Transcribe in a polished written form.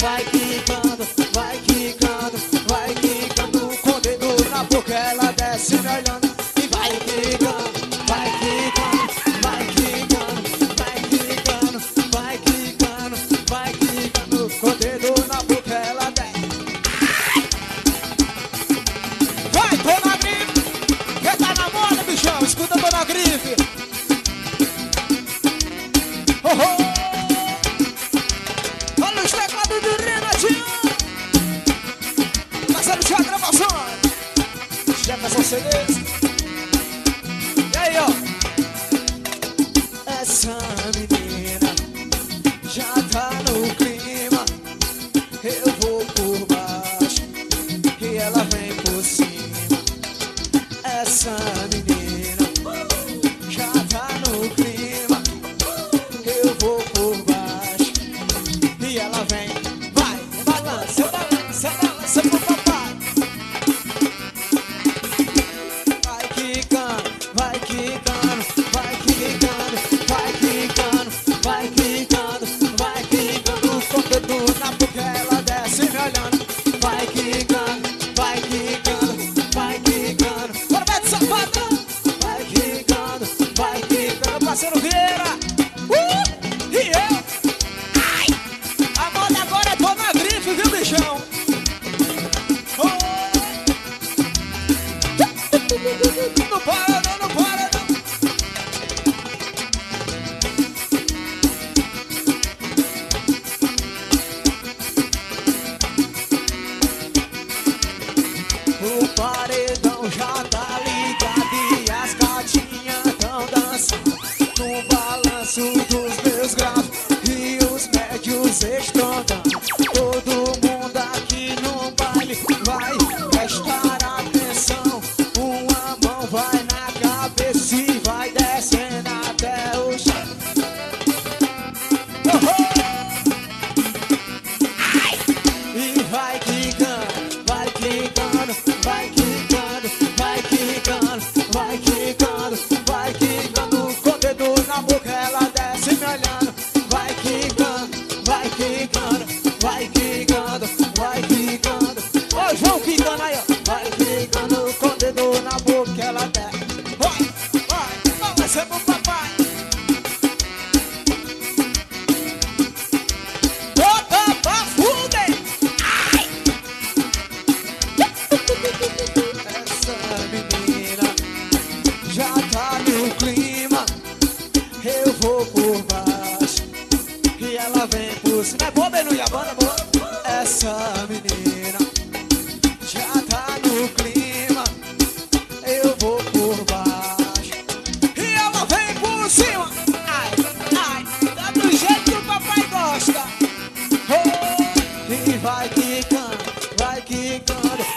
vai quicando, vai quicando, vai quicando. Com o dedo na boca ela desce me olhando. E vai quicando, vai quicando, vai quicando, vai quicando, vai quicando, vai quicando. Com o dedo na boca ela desce. Vai, Dona Grife! Quem tá na moda, bichão? Escuta, Dona Grife! Oh, oh. Olha os teclados do Renatinho! Marcelo Thiago Gravações! Jefferson CDs! E aí, ó! Essa menina já tá no clima. Eu vou por baixo e ela vem por cima. Essa menina já tá no clima. Eu vou por baixo e ela vem. Vai, balança, balança, balança pro papai. Vai quicando, vai quicando, vai quicando, vai quicando, vai quicando, vai quicando. Com o dedo na boca ela desce me olhando. Vai quicando, vai quicando, vai quicando. Bora, Beto Safadão! Vai quicando, vai quicando. Parceiro Vieira! E eu? Ai! A moda agora é Dona Grife, viu, bichão? Oh! Não para, não, não para, não. O paredão já tá ligado e as gatinhas tão dançando no balanço dos meus graves e os médios estão dando. Todo mundo aqui no baile vai prestar atenção. Uma mão vai na cabeça e vai descendo até o chão. Oh, oh! Ai! E vai quicando, vai quicando, vai quicando, vai quicando, vai quicando, vai quicando. Com o dedo na boca ela desce me olhando. Vai quicando, vai quicando, vai quicando, vai quicando. Ô, João quicando aí, ó. Vai quicando, com o dedo na boca ela desce. Vai, vai, vai ser pro papai. Bota pra fuga, hein? Ai! Essa menina já tá no clima. Eu vou por baixo e ela vem por cima. É boa, Beluia, banda boa. Essa menina já tá no clima. Eu vou por baixo e ela vem por cima. Ai, ai, tá do jeito que o papai gosta. Oh, e vai quicando, vai quicando.